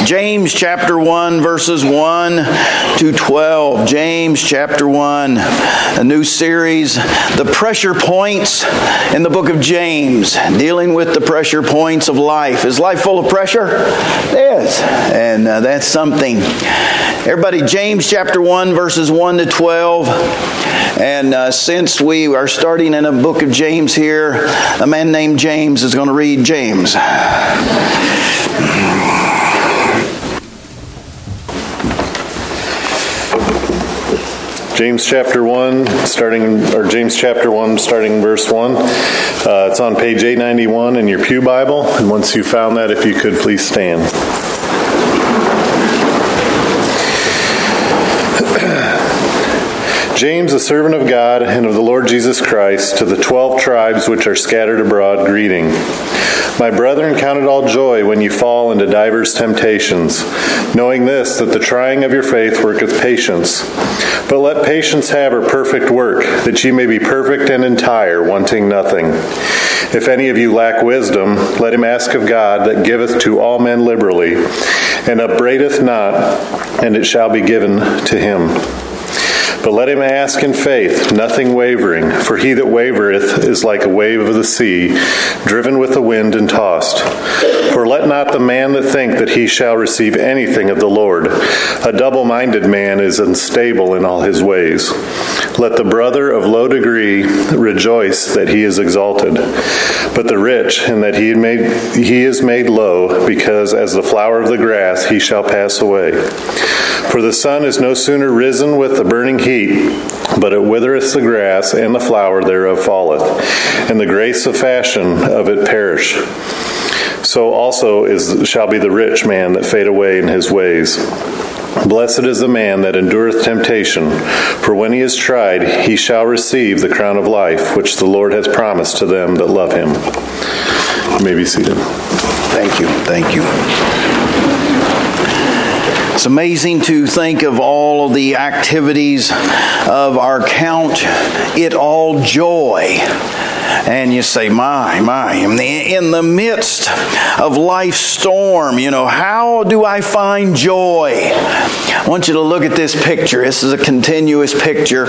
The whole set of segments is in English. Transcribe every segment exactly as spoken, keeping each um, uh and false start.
James chapter one, verses one to twelve. James chapter one, a new series, the pressure points in the book of James, dealing with the pressure points of life. Is life full of pressure? It is. And uh, that's something. Everybody, James chapter one, verses one to twelve. And uh, since we are starting in a book of James here, a man named James is going to read James. James chapter one, starting or James chapter one, starting in verse one. Uh, it's on page eight ninety-one in your pew Bible. And once you found that, if you could please stand. James, a servant of God and of the Lord Jesus Christ, to the twelve tribes which are scattered abroad, greeting. My brethren, count it all joy when you fall into divers temptations, knowing this, that the trying of your faith worketh patience. But let patience have her perfect work, that ye may be perfect and entire, wanting nothing. If any of you lack wisdom, let him ask of God, that giveth to all men liberally, and upbraideth not, and it shall be given to him. But let him ask in faith, nothing wavering, for he that wavereth is like a wave of the sea, driven with the wind and tossed. For let not the man that think that he shall receive anything of the Lord. A double-minded man is unstable in all his ways. Let the brother of low degree rejoice that he is exalted, but the rich in that he made he is made low, because as the flower of the grass he shall pass away. For the sun is no sooner risen with the burning heat, but it withereth the grass, and the flower thereof falleth, and the grace of fashion of it perish. So also is shall be the rich man that fade away in his ways. Blessed is the man that endureth temptation, for when he is tried, he shall receive the crown of life, which the Lord has promised to them that love him. You may be seated. Thank you. Thank you. It's amazing to think of all of the activities of our count it all joy. And you say, my, my, in the midst of life's storm, you know, how do I find joy? I want you to look at this picture. This is a continuous picture.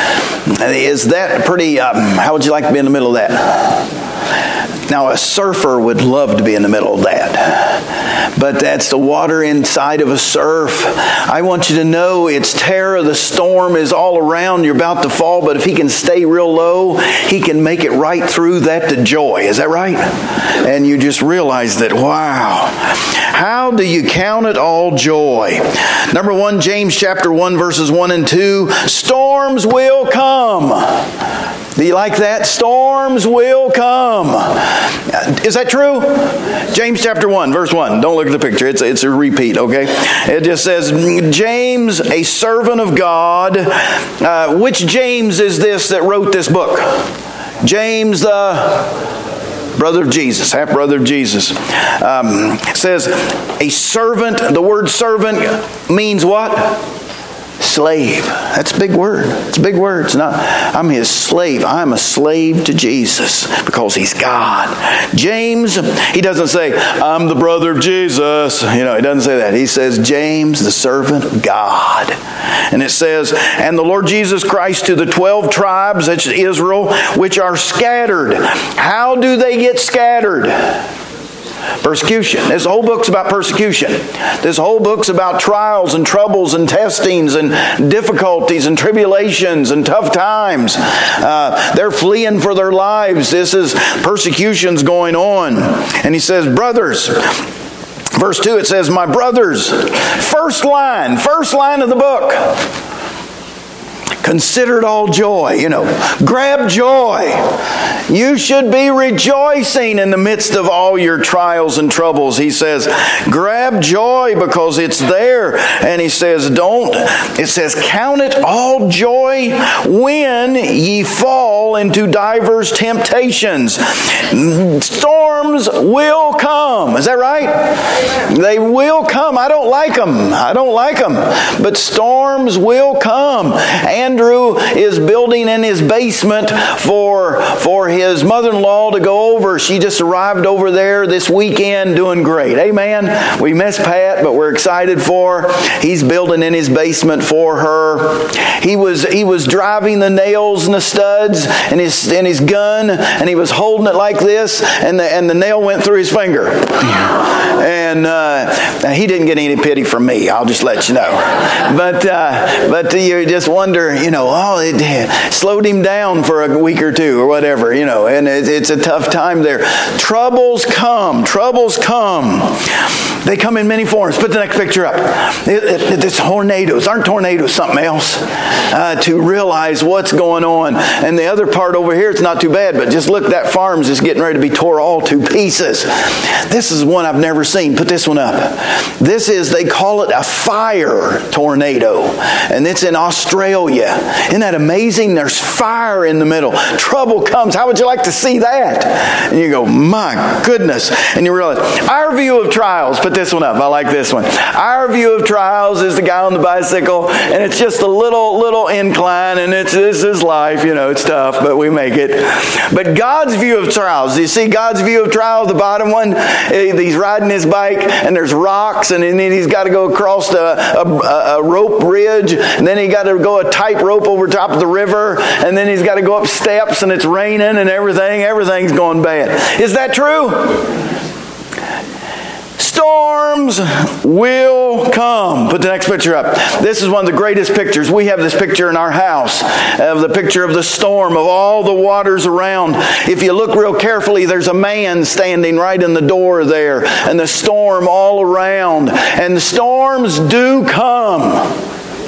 Is that pretty, um, how would you like to be in the middle of that? Now, a surfer would love to be in the middle of that. But that's the water inside of a surf. I want you to know its terror, the storm is all around. You're about to fall, but if he can stay real low, he can make it right through that to joy. Is that right? And you just realize that, wow. How do you count it all joy? Number one, James chapter one, verses one and two. Storms will come. Do you like that? Storms will come. Is that true? James chapter one, verse one. Don't look at the picture. It's, it's a repeat, okay? It just says, James, a servant of God. Uh, which James is this that wrote this book? James the brother of Jesus, half brother of Jesus. Um, says, a servant. The word servant means what? Slave. That's a big word. It's a big word. It's not, I'm his slave. I'm a slave to Jesus because he's God. James, he doesn't say, I'm the brother of Jesus. You know, he doesn't say that. He says, James, the servant of God. And it says, and the Lord Jesus Christ to the twelve tribes, that's Israel, which are scattered. How do they get scattered? Persecution. This whole book's about persecution. This whole book's about trials and troubles and testings and difficulties and tribulations and tough times. Uh, they're fleeing for their lives. This is persecution's going on. And he says, brothers, verse two, it says, my brothers, first line, first line of the book. Consider it all joy, you know, grab joy. You should be rejoicing in the midst of all your trials and troubles. He says, grab joy because it's there. And he says, don't, it says, count it all joy when ye fall into divers temptations. Storms will come. Is that right? They will come. I don't like them. I don't like them. But storms will come. Andrew is building in his basement for, for his mother-in-law to go over. She just arrived over there this weekend doing great. Amen. We miss Pat, but we're excited for her. He's building in his basement for her. He was he was driving the nails and the studs and his and his gun, and he was holding it like this, and the and the nail went through his finger. And uh, he didn't get any pity from me. I'll just let you know. But uh, but you just wonder, you know, oh, it slowed him down for a week or two or whatever, you know. And it, it's a tough time there. Troubles come. Troubles come. They come in many forms. Put the next picture up. It, it, it's tornadoes. Aren't tornadoes something else? Uh, to realize what's going on. And the other part over here, it's not too bad, but just look, that farm's just getting ready to be tore all to pieces. This is one I've never seen. Put this one up. This is, they call it a fire tornado. And it's in Australia. Isn't that amazing? There's fire in the middle. Trouble comes. How would you like to see that? And you go, my goodness. And you realize, our view of trials, put this one up. I like this one. Our view of trials is the guy on the bicycle, and it's just a little, little incline, and it's this is life, you know, it's tough, but we make it. But God's view of trials, you see God's view of trials, the bottom one, he's riding his bike, and there's rocks, and then he's got to go across a, a, a rope ridge, and then he got to go a tight rope over top of the river, and then he's got to go up steps, and it's raining and everything. Everything's going bad. Is that true? Storms will come. Put the next picture up. This is one of the greatest pictures. We have this picture in our house of the picture of the storm, of all the waters around. If you look real carefully, there's a man standing right in the door there, and the storm all around. And the storms do come.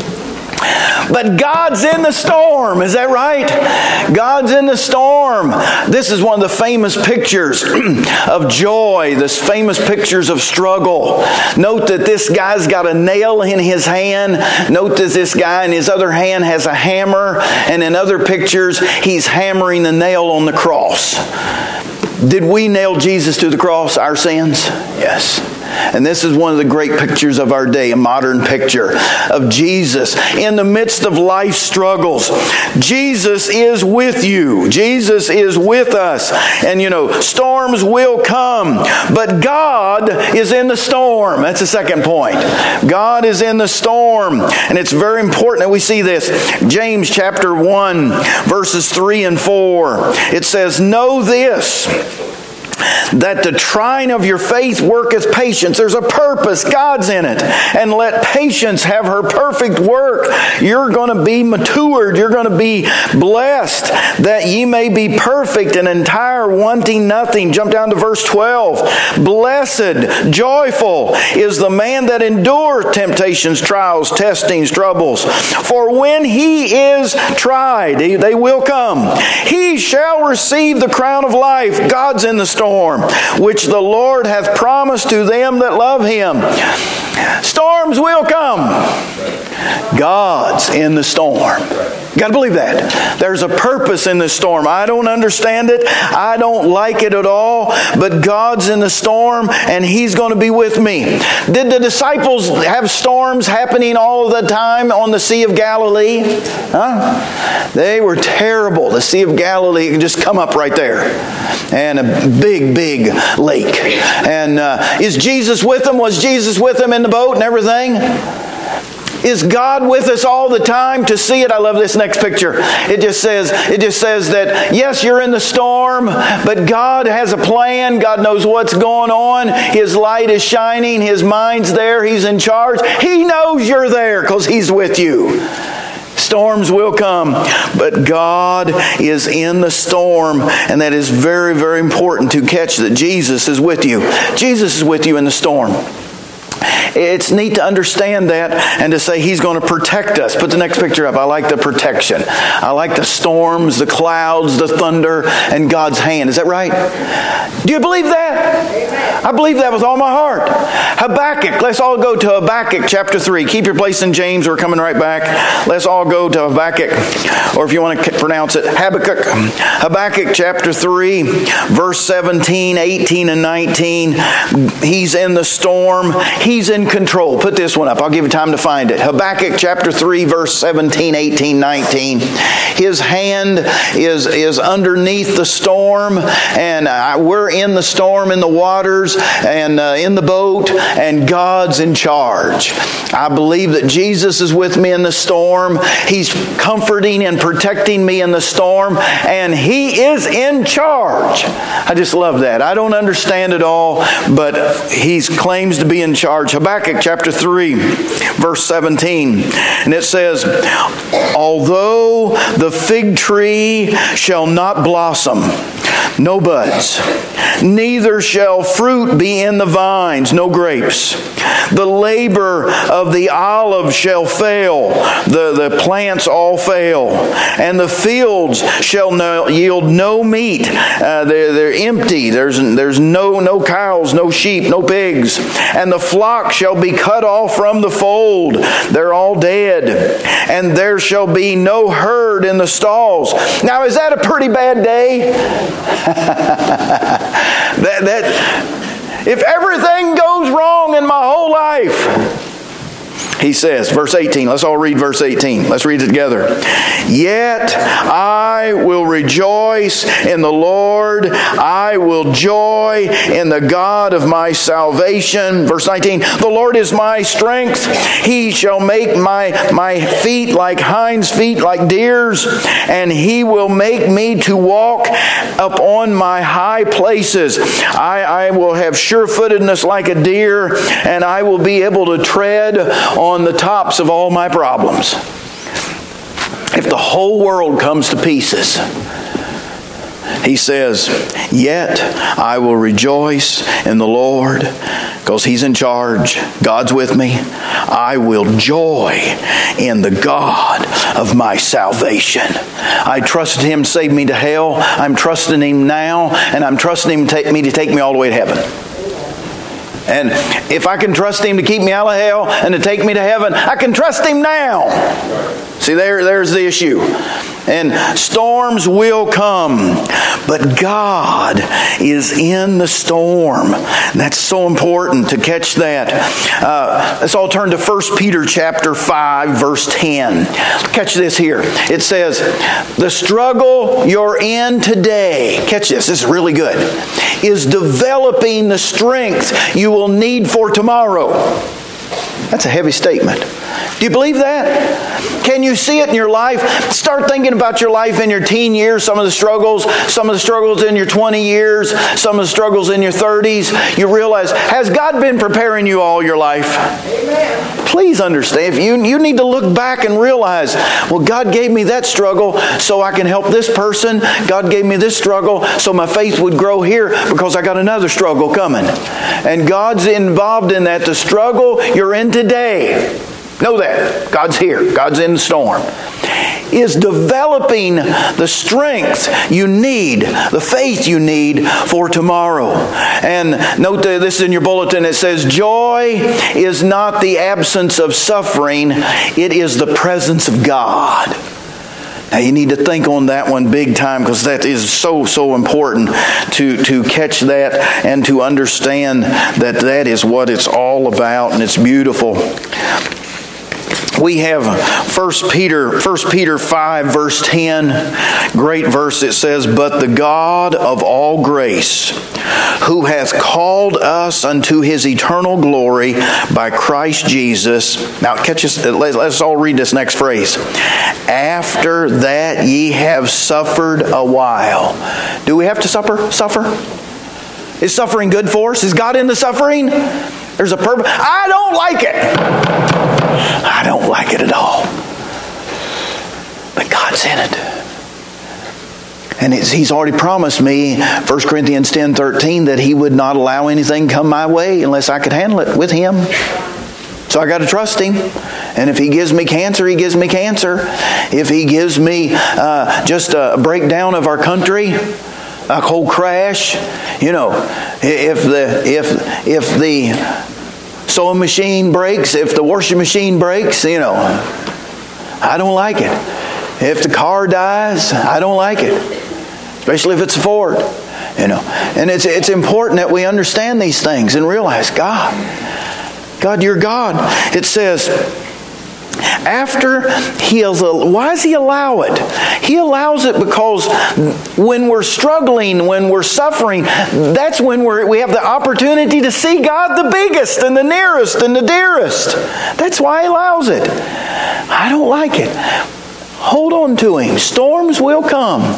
But God's in the storm. Is that right? God's in the storm. This is one of the famous pictures of joy, this famous pictures of struggle. Note that this guy's got a nail in his hand. Note that this guy in his other hand has a hammer. And in other pictures, he's hammering the nail on the cross. Did we nail Jesus to the cross, our sins? Yes. And this is one of the great pictures of our day, a modern picture of Jesus in the midst of life struggles. Jesus is with you. Jesus is with us. And you know, storms will come, but God is in the storm. That's the second point. God is in the storm. And it's very important that we see this. James chapter one, verses three and four. It says, "Know this, that the trying of your faith worketh patience." There's a purpose. God's in it. "And let patience have her perfect work." You're going to be matured. You're going to be blessed, that ye may be perfect and entire, wanting nothing. Jump down to verse twelve. "Blessed, joyful is the man that endures temptations, trials, testings, troubles. For when he is tried," they will come, "he shall receive the crown of life." God's in the storm, which the Lord hath promised to them that love Him. Storms will come. God's in the storm. You got to believe that. There's a purpose in the storm. I don't understand it. I don't like it at all. But God's in the storm, and He's going to be with me. Did the disciples have storms happening all the time on the Sea of Galilee? Huh? They were terrible. The Sea of Galilee can just come up right there. And a big, big lake. And uh, is Jesus with them? Was Jesus with them in the boat and everything? Is God with us all the time to see it? I love this next picture. It just says, it just says that, yes, you're in the storm, but God has a plan. God knows what's going on. His light is shining. His mind's there. He's in charge. He knows you're there because He's with you. Storms will come, but God is in the storm, and that is very, very important to catch that Jesus is with you. Jesus is with you in the storm. It's neat to understand that and to say He's going to protect us. Put the next picture up. I like the protection. I like the storms, the clouds, the thunder, and God's hand. Is that right? Do you believe that? I believe that with all my heart. Habakkuk. Let's all go to Habakkuk chapter three. Keep your place in James. We're coming right back. Let's all go to Habakkuk. Or if you want to pronounce it, Habakkuk. Habakkuk chapter three, verse seventeen, eighteen, and nineteen. He's in the storm. He's in control. Put this one up. I'll give you time to find it. Habakkuk chapter three, verse seventeen, eighteen, nineteen. His hand is, is underneath the storm, and uh, we're in the storm, in the waters, and uh, in the boat, and God's in charge. I believe that Jesus is with me in the storm. He's comforting and protecting me in the storm, and He is in charge. I just love that. I don't understand it all, but He claims to be in charge. Habakkuk chapter three, verse seventeen, and it says, although the fig tree shall not blossom, no buds, neither shall fruit be in the vines, no grapes. The labor of the olive shall fail, the, the plants all fail, and the fields shall no, yield no meat. Uh, they're, they're empty. There's, there's no, no cows, no sheep, no pigs. And the flock shall be cut off from the fold. They're all dead. And there shall be no herd in the stalls. Now, is that a pretty bad day? that, that, if everything goes wrong in my whole life, he says, verse eighteen, let's all read verse eighteen. Let's read it together. Yet I will rejoice in the Lord. I will joy in the God of my salvation. Verse nineteen, the Lord is my strength. He shall make my, my feet like hinds' feet, like deer's, and He will make me to walk upon my high places. I, I will have sure-footedness like a deer, and I will be able to tread on on the tops of all my problems. If the whole world comes to pieces, he says, yet I will rejoice in the Lord, because He's in charge. God's with me. I will joy in the God of my salvation. I trusted Him to save me to hell. I'm trusting Him now, and I'm trusting Him to take me to take me all the way to heaven. And if I can trust Him to keep me out of hell and to take me to heaven, I can trust Him now. See, there, there's the issue. And storms will come, but God is in the storm. And that's so important to catch that. Uh, let's all turn to First Peter chapter five, verse ten. Catch this here. It says, the struggle you're in today, catch this, this is really good, is developing the strength you will need for tomorrow. That's a heavy statement. Do you believe that? Can you see it in your life? Start thinking about your life in your teen years, some of the struggles, some of the struggles in your twenty years, some of the struggles in your thirties. You realize, has God been preparing you all your life? Amen. Please understand, if you, you need to look back and realize, well, God gave me that struggle so I can help this person. God gave me this struggle so my faith would grow here because I got another struggle coming. And God's involved in that. The struggle you're in today, know that. God's here. God's in the storm. Is developing the strength you need, the faith you need for tomorrow. And note that this is in your bulletin. It says, joy is not the absence of suffering. It is the presence of God. Now you need to think on that one big time, because that is so, so important to, to catch that and to understand that that is what it's all about, and it's beautiful. We have First Peter, First Peter five, verse ten. Great verse. It says, but the God of all grace, who hath called us unto His eternal glory by Christ Jesus. Now catch us, let's all read this next phrase. After that ye have suffered a while. Do we have to suffer? Suffer? Is suffering good for us? Is God in the suffering? There's a purpose. I don't like it. I don't like it at all. But God's in it. And it's, He's already promised me, First Corinthians ten thirteen, that He would not allow anything come my way unless I could handle it with Him. So I got to trust Him. And if He gives me cancer, He gives me cancer. If He gives me uh, just a breakdown of our country, a whole crash. You know, if the if if the sewing machine breaks, if the washing machine breaks, you know, I don't like it. If the car dies, I don't like it, especially if it's a Ford. You know, and it's it's important that we understand these things and realize, God, God, you're God. It says, after He is, why does He allow it? He allows it because when we're struggling, when we're suffering, that's when we're, we have the opportunity to see God the biggest and the nearest and the dearest. That's why He allows it. I don't like it. Hold on to Him. Storms will come.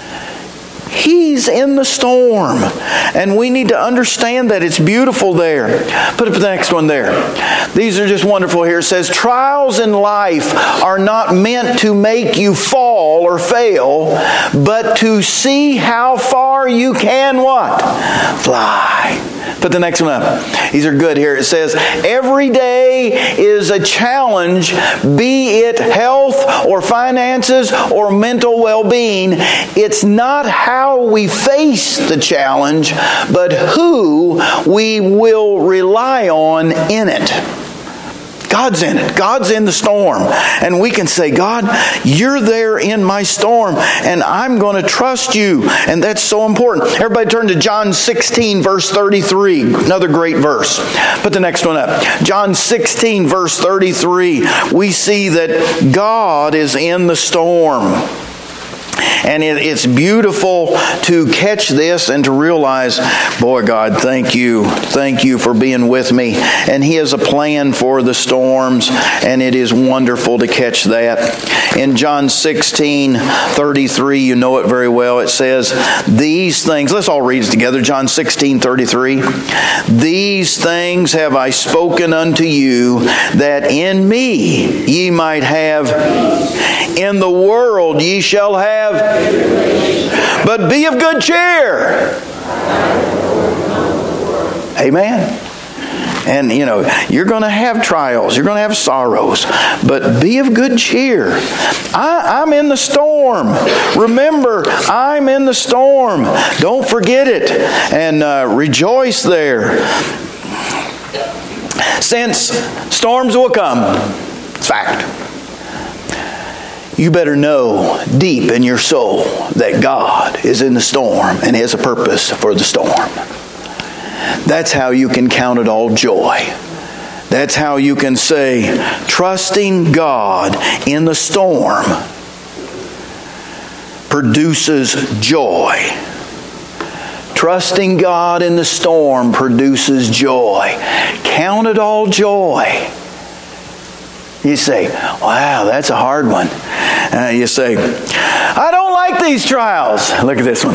He's in the storm. And we need to understand that it's beautiful there. Put up the next one there. These are just wonderful here. It says, trials in life are not meant to make you fall or fail, but to see how far you can what? Fly. Put the next one up. These are good here. It says, every day is a challenge, be it health or finances or mental well-being. It's not how we face the challenge, but who we will rely on in it. God's in it. God's in the storm. And we can say, God, you're there in my storm, and I'm going to trust you. And that's so important. Everybody turn to John sixteen, verse thirty-three. Another great verse. Put the next one up. John sixteen, verse thirty-three. We see that God is in the storm. And it, it's beautiful to catch this and to realize, boy, God, thank you. Thank you for being with me. And He has a plan for the storms, and it is wonderful to catch that. In John sixteen, thirty-three, you know it very well. It says, these things, let's all read it together. John sixteen, thirty-three. These things have I spoken unto you, that in me ye might have, in the world ye shall have, but be of good cheer. Amen. And, you know, you're going to have trials. You're going to have sorrows. But be of good cheer. I, I'm in the storm. Remember, I'm in the storm. Don't forget it. And uh, rejoice there. Since storms will come. It's fact. You better know deep in your soul that God is in the storm and has a purpose for the storm. That's how you can count it all joy. That's how you can say, trusting God in the storm produces joy. Trusting God in the storm produces joy. Count it all joy. You say, wow, that's a hard one. Uh, you say, I don't like these trials. Look at this one.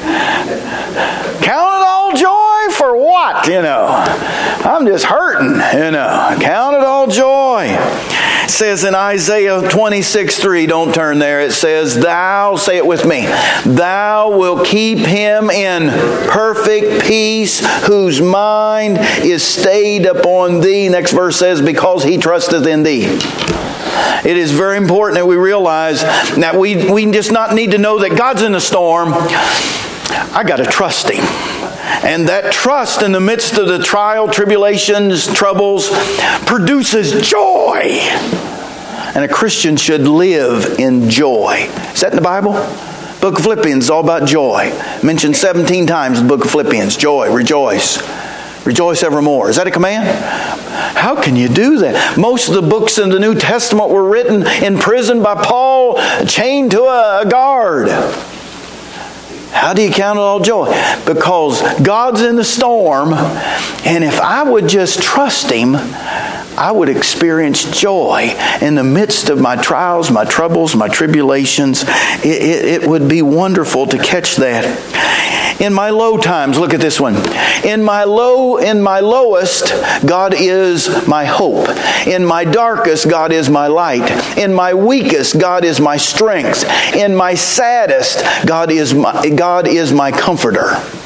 Count it all joy for what? You know, I'm just hurting. You know, count it all joy. It says in Isaiah twenty-six, three, don't turn there. It says, thou, say it with me, thou will keep him in perfect peace whose mind is stayed upon thee. Next verse says, because he trusteth in thee. It is very important that we realize that we, we just not need to know that God's in the storm. I got to trust Him. And that trust in the midst of the trial, tribulations, troubles produces joy. And a Christian should live in joy. Is that in the Bible? Book of Philippians is all about joy. Mentioned seventeen times in the book of Philippians. Joy, rejoice. Rejoice evermore. Is that a command? How can you do that? Most of the books in the New Testament were written in prison by Paul, chained to a guard. How do you count it all joy? Because God's in the storm, and if I would just trust Him, I would experience joy in the midst of my trials, my troubles, my tribulations. It, it, it would be wonderful to catch that. In my low times, look at this one. In my low, in my lowest, God is my hope. In my darkest, God is my light. In my weakest, God is my strength. In my saddest, God is my, God is my comforter.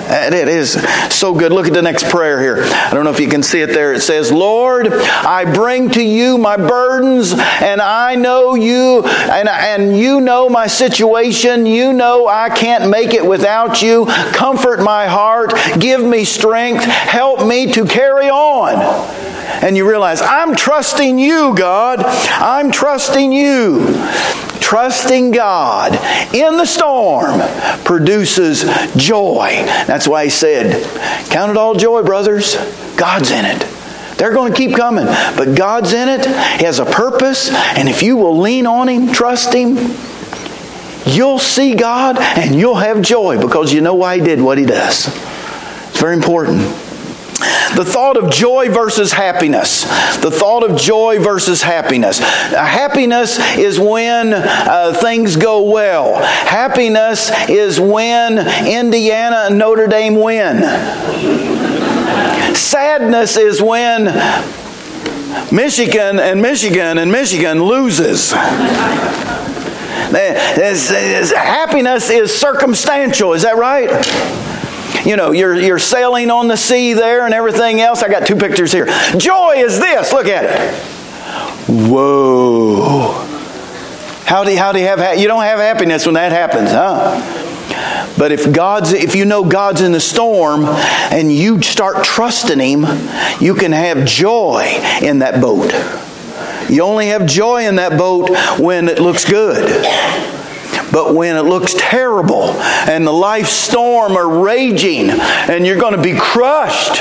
It is so good. Look at the next prayer here. I don't know if you can see it there. It says, Lord, I bring to you my burdens, and I know you, and, and you know my situation. You know I can't make it without you. Comfort my heart. Give me strength. Help me to carry on. And you realize, I'm trusting you, God. I'm trusting you. Trusting God in the storm produces joy. That's why he said, count it all joy, brothers. God's in it. They're going to keep coming, but God's in it. He has a purpose, and if you will lean on Him, trust Him, you'll see God and you'll have joy because you know why He did what He does. It's very important. The thought of joy versus happiness. The thought of joy versus happiness. Happiness is when uh, things go well. Happiness is when Indiana and Notre Dame win. Sadness is when Michigan and Michigan and Michigan loses. Happiness is circumstantial. Is that right? You know, you're you're sailing on the sea there and everything else. I got two pictures here. Joy is this. Look at it. Whoa. How do you, how do you have ha- you don't have happiness when that happens, huh? But if God's if you know God's in the storm and you start trusting Him, you can have joy in that boat. You only have joy in that boat when it looks good. But when it looks terrible and the life storm are raging and you're going to be crushed,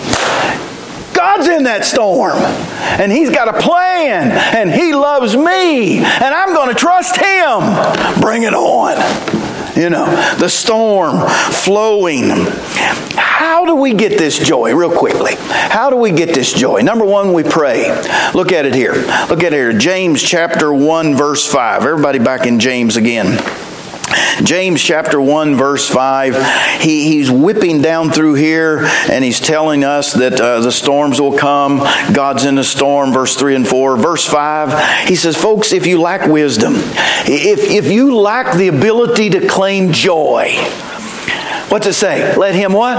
God's in that storm and He's got a plan and He loves me and I'm going to trust Him. Bring it on. You know, the storm flowing. How do we get this joy? Real quickly. How do we get this joy? Number one, we pray. Look at it here. Look at it here. James chapter one, verse five. Everybody back in James again. James chapter one, verse five. He, he's whipping down through here and he's telling us that uh, the storms will come. God's in the storm, verse three and four. Verse five, he says, folks, if you lack wisdom, if, if you lack the ability to claim joy, what's it say? Let him what?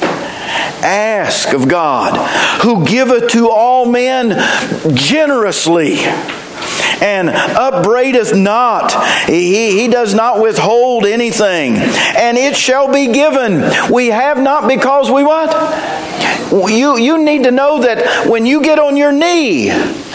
Ask of God, who giveth to all men generously, and upbraideth not. He, he does not withhold anything. And it shall be given. We have not because we what? You, you need to know that when you get on your knee,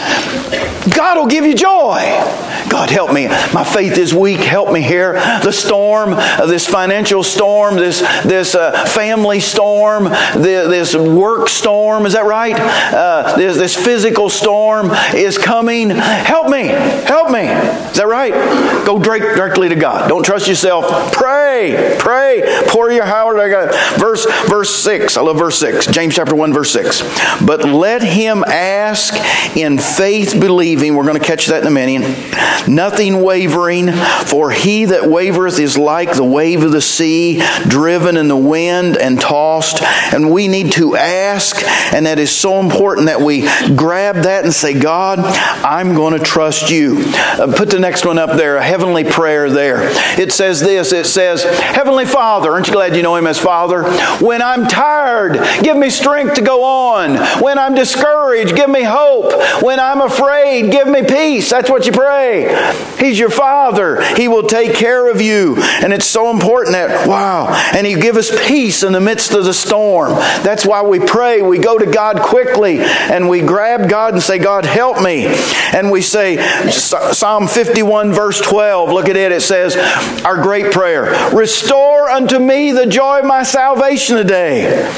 God will give you joy. God, help me. My faith is weak. Help me here. The storm, this financial storm, this this uh, family storm, this, this work storm, is that right? Uh, this, this physical storm is coming. Help me. Help me. Is that right? Go direct, directly to God. Don't trust yourself. Pray. Pray. Pour your heart. I got verse verse six. I love verse six. James chapter one, verse six. But let him ask in faith believing. We're going to catch that in a minute. Nothing wavering, for he that wavereth is like the wave of the sea, driven in the wind and tossed. And we need to ask, and that is so important that we grab that and say, God, I'm going to trust you. Uh, put the next one up there, a heavenly prayer there. It says this, it says, Heavenly Father, aren't you glad you know Him as Father? When I'm tired, give me strength to go on. When I'm discouraged, give me hope. When I'm afraid, give me peace. That's what you pray. He's your Father. He will take care of you. And it's so important that, wow, and He give us peace in the midst of the storm. That's why we pray. We go to God quickly and we grab God and say, God, help me. And we say, Psalm fifty-one, verse twelve, look at it. It says, our great prayer, restore unto me the joy of my salvation today.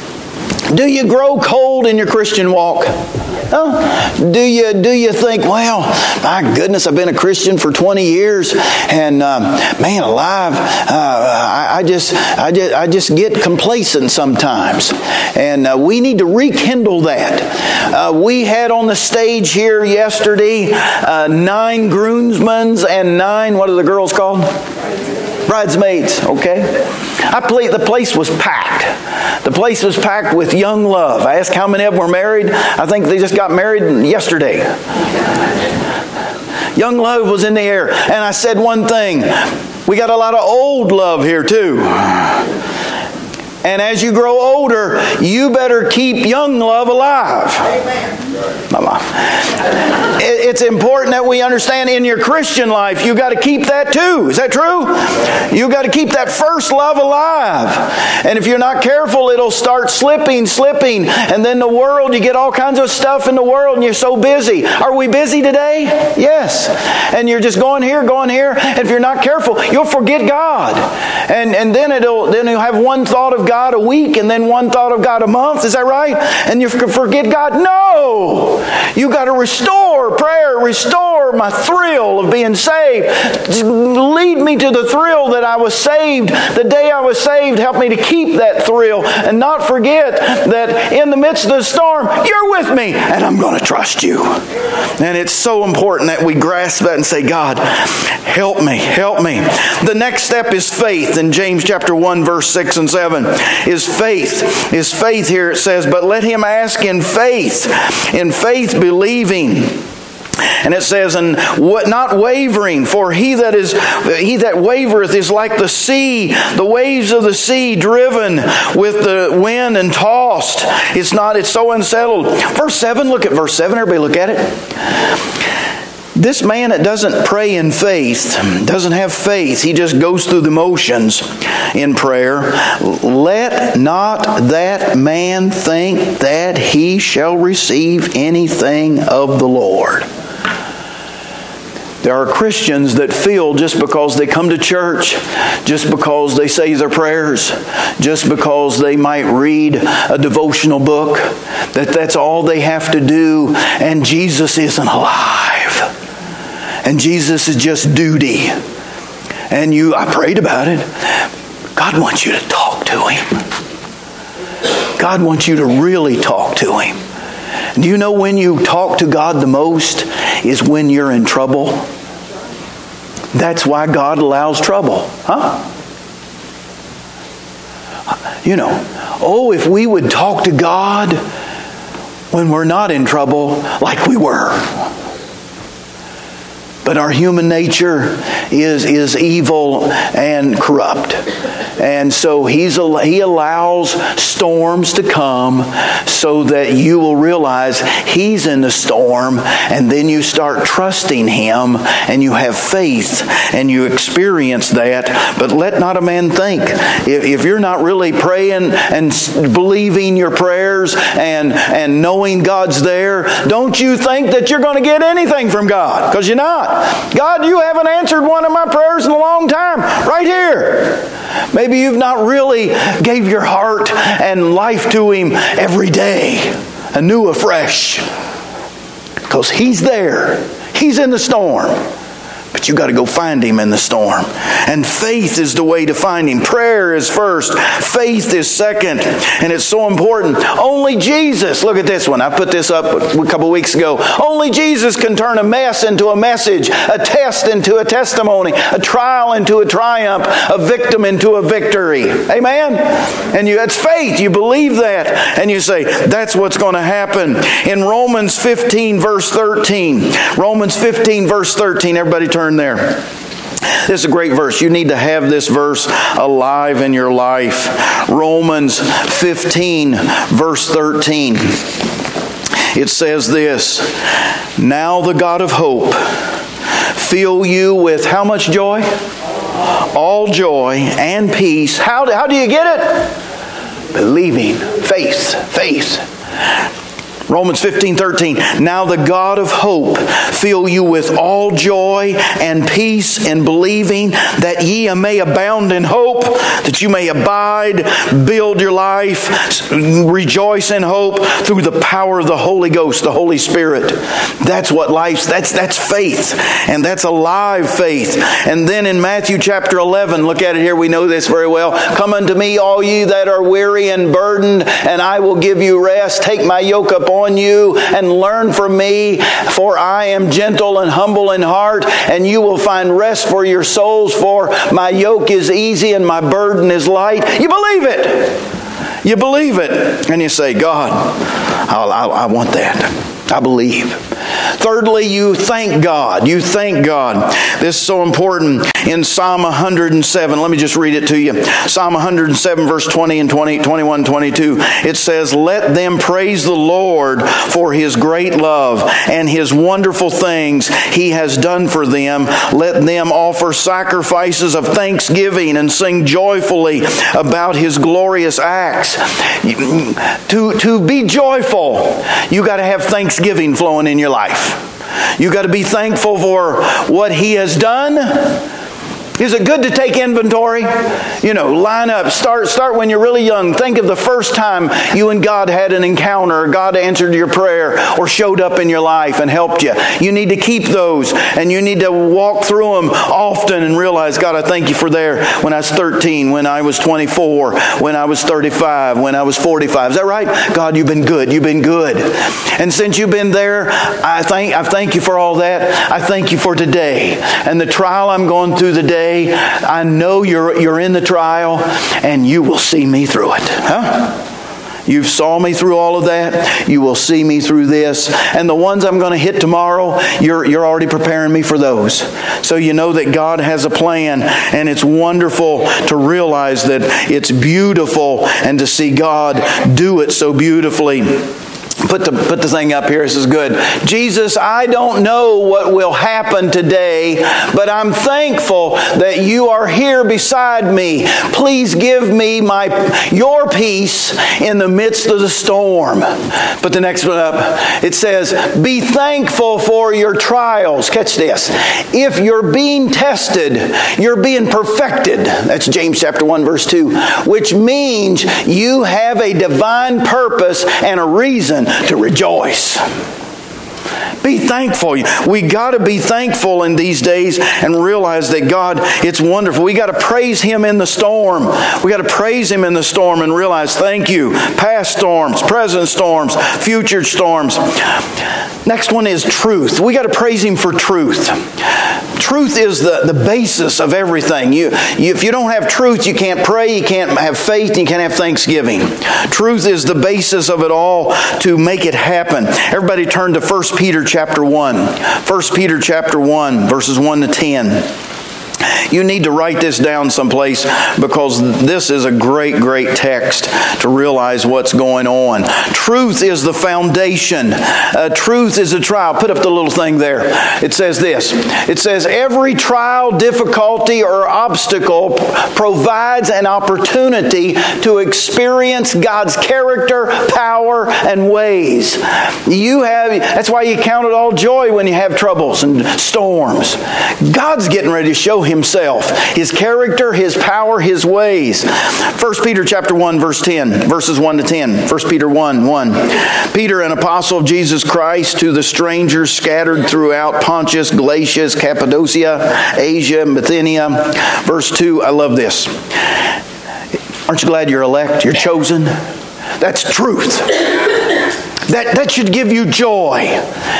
Do you grow cold in your Christian walk? Huh? Do you do you think, well, my goodness, I've been a Christian for twenty years, and um, man alive, uh, I, I just I just I just get complacent sometimes, and uh, we need to rekindle that. Uh, we had on the stage here yesterday uh, nine groomsmen and nine, what are the girls called? Bridesmaids, okay? I play, the place was packed. The place was packed with young love. I asked how many of them were married. I think they just got married yesterday. Young love was in the air. And I said one thing. We got a lot of old love here too. And as you grow older, you better keep young love alive. Amen. It's important that we understand in your Christian life, you got to keep that too. Is that true? You got to keep that first love alive. And if you're not careful, it'll start slipping, slipping. And then the world, you get all kinds of stuff in the world and you're so busy. Are we busy today? Yes. And you're just going here, going here. And if you're not careful, you'll forget God. And and then it'll then you'll have one thought of God a week and then one thought of God a month. Is that right? And you forget God? No! You got to restore prayer, restore my thrill of being saved. Lead me to the thrill that I was saved. The day I was saved, help me to keep that thrill and not forget that in the midst of the storm, you're with me and I'm going to trust you. And it's so important that we grasp that and say, God, help me, help me. The next step is faith. In James chapter one, verse six and seven, is faith. Is faith here it says, but let him ask in faith, in faith believing. And it says, and what not wavering, for he that is he that wavereth is like the sea, the waves of the sea, driven with the wind and tossed. It's not, it's so unsettled. Verse seven, look at verse seven, everybody look at it. This man that doesn't pray in faith, doesn't have faith, he just goes through the motions in prayer. Let not that man think that he shall receive anything of the Lord. There are Christians that feel just because they come to church, just because they say their prayers, just because they might read a devotional book, that that's all they have to do, and Jesus isn't alive. And Jesus is just duty. And you, I prayed about it. God wants you to talk to Him. God wants you to really talk to Him. Do you know when you talk to God the most is when you're in trouble? That's why God allows trouble. Huh? You know, oh, if we would talk to God when we're not in trouble like we were. But our human nature is, is evil and corrupt. And so he's, He allows storms to come so that you will realize He's in the storm, and then you start trusting Him and you have faith and you experience that. But let not a man think, if, if you're not really praying and believing your prayers and, and knowing God's there, don't you think that you're going to get anything from God, because you're not. God, you haven't answered one of my prayers in a long time. Right here. Maybe you've not really gave your heart and life to Him every day, anew, afresh. Because He's there. He's in the storm. But you got to go find Him in the storm. And faith is the way to find Him. Prayer is first. Faith is second. And it's so important. Only Jesus, look at this one. I put this up a couple weeks ago. Only Jesus can turn a mess into a message, a test into a testimony, a trial into a triumph, a victim into a victory. Amen? And you, that's faith. You believe that. And you say, that's what's going to happen. In Romans fifteen, verse thirteen. Romans fifteen, verse thirteen. Everybody turn there. This is a great verse. You need to have this verse alive in your life. Romans fifteen, verse thirteen. It says this, now the God of hope fill you with how much joy? All joy and peace. How do, how do you get it? Believing. Faith. Faith. Romans fifteen, thirteen. Now the God of hope fill you with all joy and peace in believing, that ye may abound in hope, that you may abide, build your life, rejoice in hope through the power of the Holy Ghost, the Holy Spirit. That's what life's, that's, that's faith. And that's alive faith. And then in Matthew chapter eleven, look at it here, we know this very well. Come unto me, all ye that are weary and burdened, and I will give you rest. Take my yoke upon on you and learn from me, for I am gentle and humble in heart, and you will find rest for your souls, for my yoke is easy and my burden is light. You believe it. You believe it. And you say, God, I'll, I'll, I want that. I believe. Thirdly, you thank God. You thank God. This is so important. in Psalm one hundred seven. Let me just read it to you. Psalm one hundred seven, verse twenty and twenty, twenty-one, twenty-two. It says, "Let them praise the Lord for His great love and His wonderful things He has done for them. Let them offer sacrifices of thanksgiving and sing joyfully about His glorious acts." To, to be joyful, you got to have thanksgiving flowing in your life. You got to be thankful for what He has done. Is it good to take inventory? You know, line up. Start start when you're really young. Think of the first time you and God had an encounter, or God answered your prayer, or showed up in your life and helped you. You need to keep those, and you need to walk through them often and realize, God, I thank you for there when I was thirteen, when I was twenty-four, when I was thirty-five, when I was forty-five. Is that right? God, you've been good. You've been good. And since you've been there, I thank I thank you for all that. I thank you for today. And the trial I'm going through today, I know you're you're in the trial, and you will see me through it. Huh? You've saw me through all of that. You will see me through this. And the ones I'm going to hit tomorrow, you're you're already preparing me for those. So you know that God has a plan, and it's wonderful to realize that it's beautiful and to see God do it so beautifully. Put the, put the thing up here. This is good. Jesus, I don't know what will happen today, but I'm thankful that you are here beside me. Please give me my your peace in the midst of the storm. Put the next one up. It says, be thankful for your trials. Catch this. If you're being tested, you're being perfected. That's James chapter one, verse two, which means you have a divine purpose and a reason to rejoice. Be thankful. We got to be thankful in these days and realize that God, it's wonderful. We got to praise Him in the storm. We got to praise Him in the storm and realize, thank you. Past storms, present storms, future storms. Next one is truth. We got to praise Him for truth. Truth is the, the basis of everything. You, you, if you don't have truth, you can't pray, you can't have faith, you can't have thanksgiving. Truth is the basis of it all to make it happen. Everybody turn to First Peter chapter one. First Peter chapter one, verses one to ten. You need to write this down someplace because this is a great, great text to realize what's going on. Truth is the foundation. Uh, truth is a trial. Put up the little thing there. It says this. It says, every trial, difficulty, or obstacle provides an opportunity to experience God's character, power, and ways. You have, that's why you count it all joy when you have troubles and storms. God's getting ready to show Himself, His character, His power, His ways. First Peter chapter one, verse ten, verses one to ten. First Peter one, one. Peter, an apostle of Jesus Christ, to the strangers scattered throughout Pontus, Galatia, Cappadocia, Asia, Bithynia. Verse two, I love this. Aren't you glad you're elect? You're chosen? That's truth. That, that should give you joy.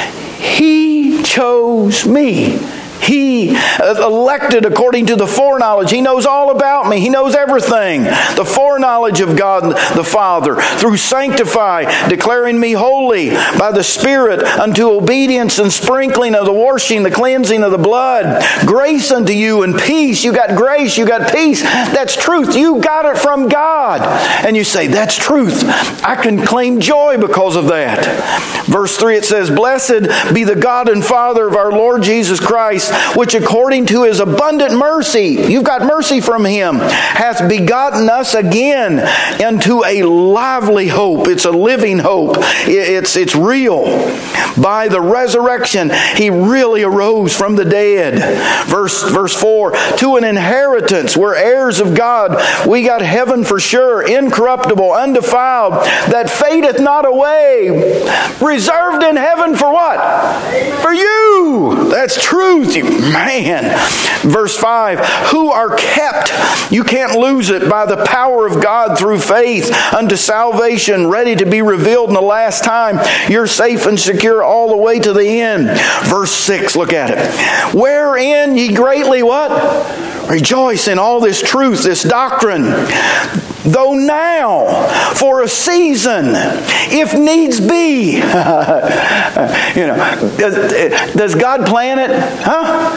He chose me. He elected according to the foreknowledge. He knows all about me. He knows everything. The foreknowledge of God the Father through sanctify, declaring me holy by the Spirit unto obedience and sprinkling of the washing, the cleansing of the blood. Grace unto you and peace. You got grace. You got peace. That's truth. You got it from God. And you say, that's truth. I can claim joy because of that. Verse three, it says, blessed be the God and Father of our Lord Jesus Christ, which according to His abundant mercy, you've got mercy from Him, hath begotten us again into a lively hope. It's a living hope. It's, it's real. By the resurrection, He really arose from the dead. Verse, verse four, to an inheritance. We're heirs of God. We got heaven for sure, incorruptible, undefiled, that fadeth not away. Reserved in heaven for what? For you. That's truth. Man. Verse five, who are kept, you can't lose it, by the power of God through faith unto salvation, ready to be revealed in the last time. You're safe and secure all the way to the end. Verse six, look at it. Wherein ye greatly what? Rejoice in all this truth, this doctrine. Though now, for a season, if needs be. You know, does, does God plan it? Huh?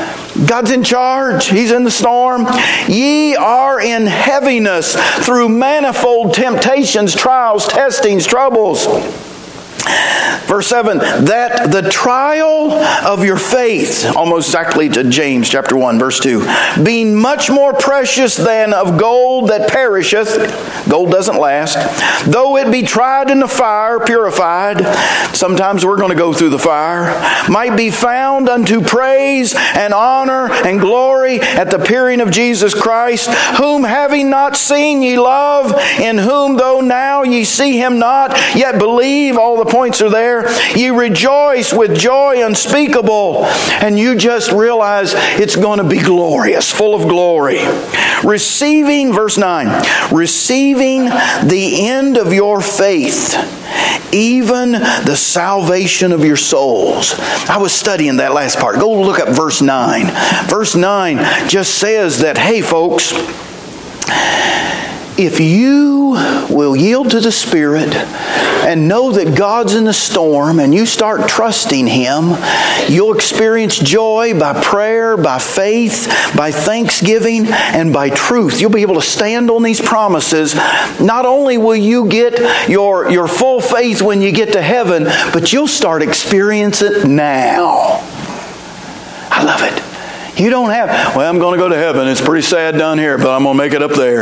God's in charge. He's in the storm. Ye are in heaviness through manifold temptations, trials, testings, troubles. Verse seven, that the trial of your faith, almost exactly to James chapter one, verse two, being much more precious than of gold that perisheth, gold doesn't last, though it be tried in the fire, purified, sometimes we're going to go through the fire, might be found unto praise and honor and glory at the appearing of Jesus Christ, whom having not seen ye love, in whom though now ye see him not, yet believe, all the points are there, you rejoice with joy unspeakable, and you just realize it's going to be glorious, full of glory. Receiving, verse nine, receiving the end of your faith, even the salvation of your souls. I was studying that last part. Go look at verse nine. Verse nine just says that, hey folks, if you will yield to the Spirit and know that God's in the storm and you start trusting Him, you'll experience joy by prayer, by faith, by thanksgiving, and by truth. You'll be able to stand on these promises. Not only will you get your, your full faith when you get to heaven, but you'll start experiencing it now. I love it. You don't have, well, I'm going to go to heaven. It's pretty sad down here, but I'm going to make it up there.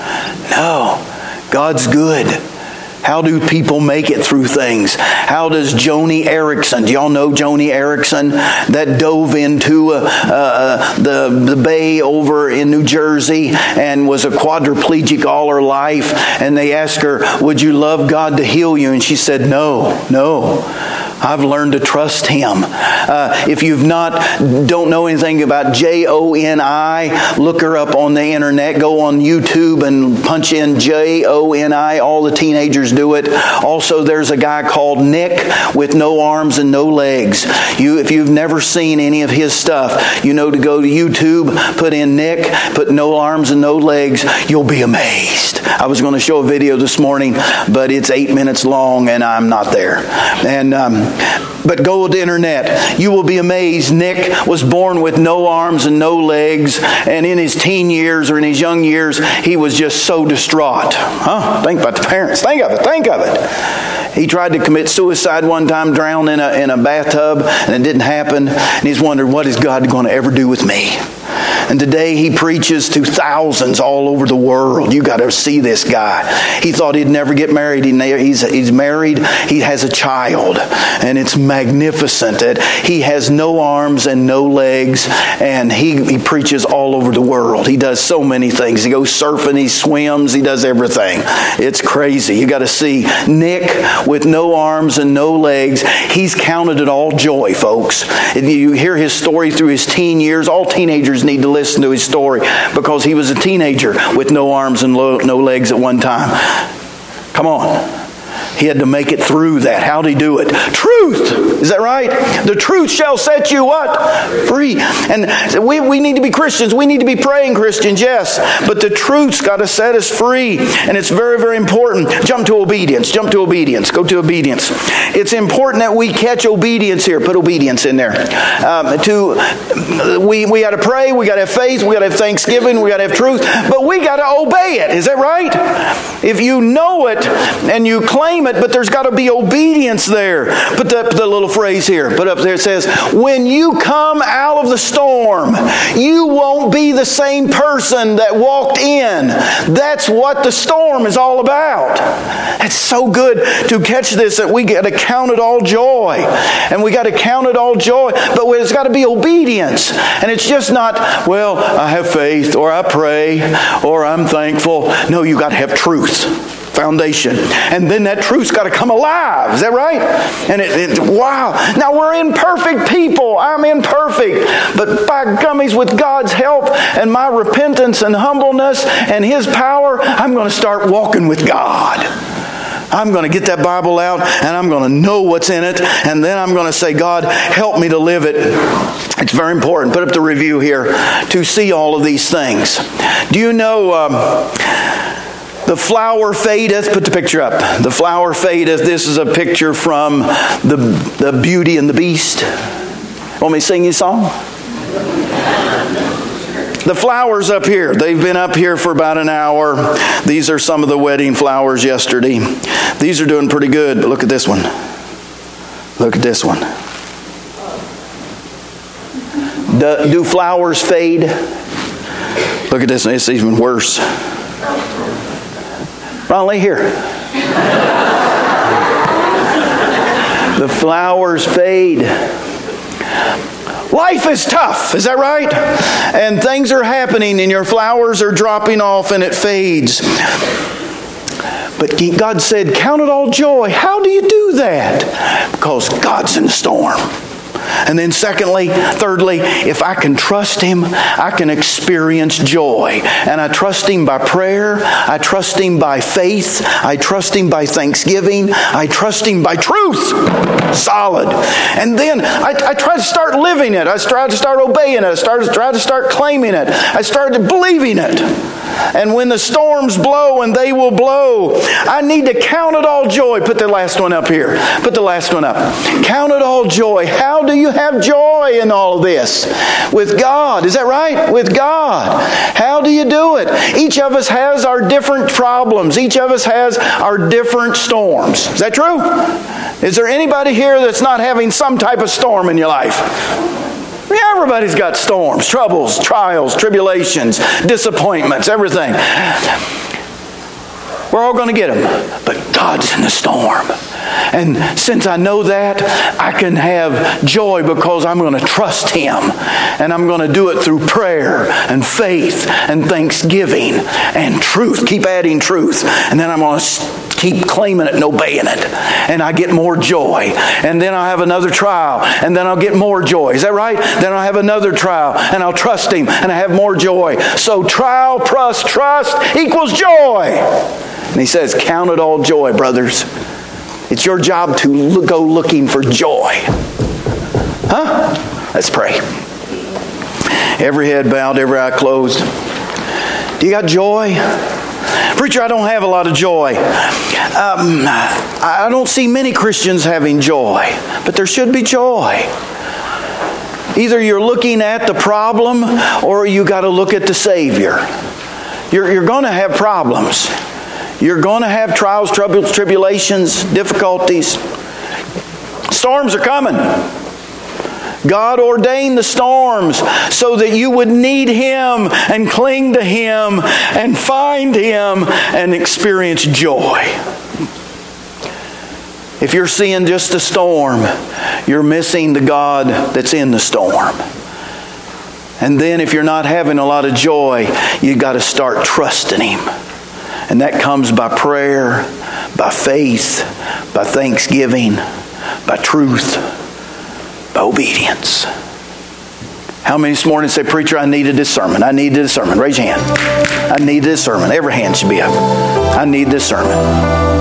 No. God's good. How do people make it through things? How does Joni Eareckson, do y'all know Joni Eareckson, that dove into uh, uh, the, the bay over in New Jersey and was a quadriplegic all her life, and they asked her, would you love God to heal you? And she said, no, no. I've learned to trust Him. Uh, if you've not, don't know anything about J O N I, look her up on the internet. Go on YouTube and punch in J O N I. All the teenagers do it. Also, there's a guy called Nick with no arms and no legs. You, if you've never seen any of his stuff, you know to go to YouTube, put in Nick, put no arms and no legs. You'll be amazed. I was going to show a video this morning, but it's eight minutes long and I'm not there. And um, But go to the internet. You will be amazed. Nick was born with no arms and no legs. And in his teen years or in his young years, he was just so distraught. Huh? Think about the parents. Think of it. Think of it. He tried to commit suicide one time, drown in a, in a bathtub, and it didn't happen. And he's wondering, what is God going to ever do with me? And today he preaches to thousands all over the world. You got to see this guy. He thought he'd never get married. He, he's, he's married. He has a child. And it's magnificent. He has no arms and no legs. And he, he preaches all over the world. He does so many things. He goes surfing. He swims. He does everything. It's crazy. You got to see Nick with no arms and no legs. He's counted it all joy, folks. If you hear his story through his teen years, all teenagers need to listen to his story because he was a teenager with no arms and lo- no legs at one time. Come on. He had to make it through that. How'd he do it? Truth! Is that right? The truth shall set you what? Free. And we, we need to be Christians. We need to be praying Christians, yes. But the truth's got to set us free. And it's very, very important. Jump to obedience. Jump to obedience. Go to obedience. It's important that we catch obedience here. Put obedience in there. Um, to we, we got to pray. We got to have faith. We got to have thanksgiving. We got to have truth. But we got to obey it. Is that right? If you know it and you claim it, but there's got to be obedience there. Put the, the little phrase here. Put up there. It says, when you come out of the storm, you won't be the same person that walked in. That's what the storm is all about. It's so good to catch this that we got to count it all joy. And we got to count it all joy. But there's got to be obedience. And it's just not, well, I have faith, or I pray, or I'm thankful. No, you got to have truth. Foundation. And then that truth's got to come alive. Is that right? And it, it, wow. Now we're imperfect people. I'm imperfect. But by gummies, with God's help and my repentance and humbleness and His power, I'm going to start walking with God. I'm going to get that Bible out and I'm going to know what's in it. And then I'm going to say, God, help me to live it. It's very important. Put up the review here to see all of these things. Do you know... Um, The flower fadeth. Put the picture up. The flower fadeth. This is a picture from the, the Beauty and the Beast. Want me to sing you a song? The flowers up here, they've been up here for about an hour. These are some of the wedding flowers yesterday. These are doing pretty good, but look at this one. Look at this one. Do, do flowers fade? Look at this one. It's even worse. Ron, lay here. The flowers fade. Life is tough, is that right? And things are happening and your flowers are dropping off and it fades. But God said, count it all joy. How do you do that? Because God's in the storm. And then secondly, thirdly, if I can trust Him, I can experience joy. And I trust Him by prayer. I trust Him by faith. I trust Him by thanksgiving. I trust Him by truth. Solid. And then I, I try to start living it. I try to start obeying it. I start to try to start claiming it. I started believing it. And when the storms blow, and they will blow, I need to count it all joy. Put the last one up here. Put the last one up. Count it all joy. How do you have joy in all of this? With God. Is that right? With God. How do you do it? Each of us has our different problems. Each of us has our different storms. Is that true? Is there anybody here that's not having some type of storm in your life? Yeah, everybody's got storms, troubles, trials, tribulations, disappointments, everything. We're all going to get them. But God's in the storm. And since I know that, I can have joy because I'm going to trust Him. And I'm going to do it through prayer and faith and thanksgiving and truth. Keep adding truth. And then I'm going to keep claiming it and obeying it. And I get more joy. And then I'll have another trial. And then I'll get more joy. Is that right? Then I'll have another trial. And I'll trust Him. And I have more joy. So trial plus trust equals joy. And He says, count it all joy, brothers. It's your job to look, go looking for joy. Huh? Let's pray. Every head bowed, every eye closed. Do you got joy? Preacher, I don't have a lot of joy. Um, I don't see many Christians having joy, but there should be joy. Either you're looking at the problem or you got to look at the Savior. You're, you're going to have problems. You're going to have trials, troubles, tribulations, difficulties. Storms are coming. God ordained the storms so that you would need Him and cling to Him and find Him and experience joy. If you're seeing just a storm, you're missing the God that's in the storm. And then if you're not having a lot of joy, you've got to start trusting Him. And that comes by prayer, by faith, by thanksgiving, by truth, by obedience. How many this morning say, Preacher, I needed this sermon. I needed this sermon. Raise your hand. I need this sermon. Every hand should be up. I need this sermon.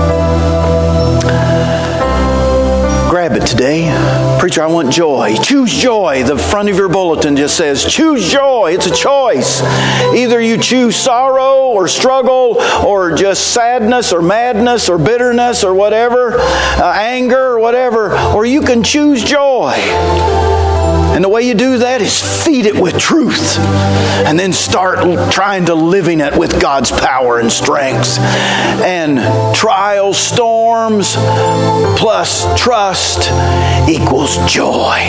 Grab it today. Preacher, I want joy. Choose joy. The front of your bulletin just says, choose joy. It's a choice. Either you choose sorrow or struggle or just sadness or madness or bitterness or whatever, uh, anger or whatever, or you can choose joy. And the way you do that is feed it with truth and then start trying to living it with God's power and strength. And trials, storms, plus trust equals joy.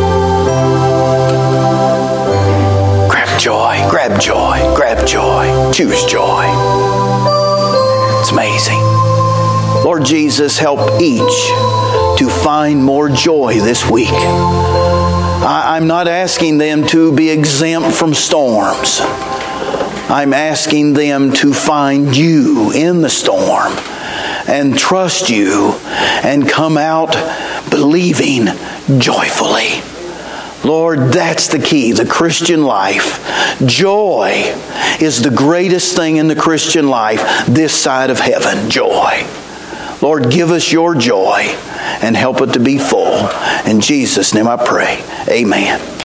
Grab joy, grab joy, grab joy. Choose joy. It's amazing. Lord Jesus, help each to find more joy this week. I'm not asking them to be exempt from storms. I'm asking them to find You in the storm and trust You and come out believing joyfully. Lord, that's the key, the Christian life. Joy is the greatest thing in the Christian life this side of heaven. Joy. Lord, give us Your joy and help it to be full. In Jesus' name I pray. Amen.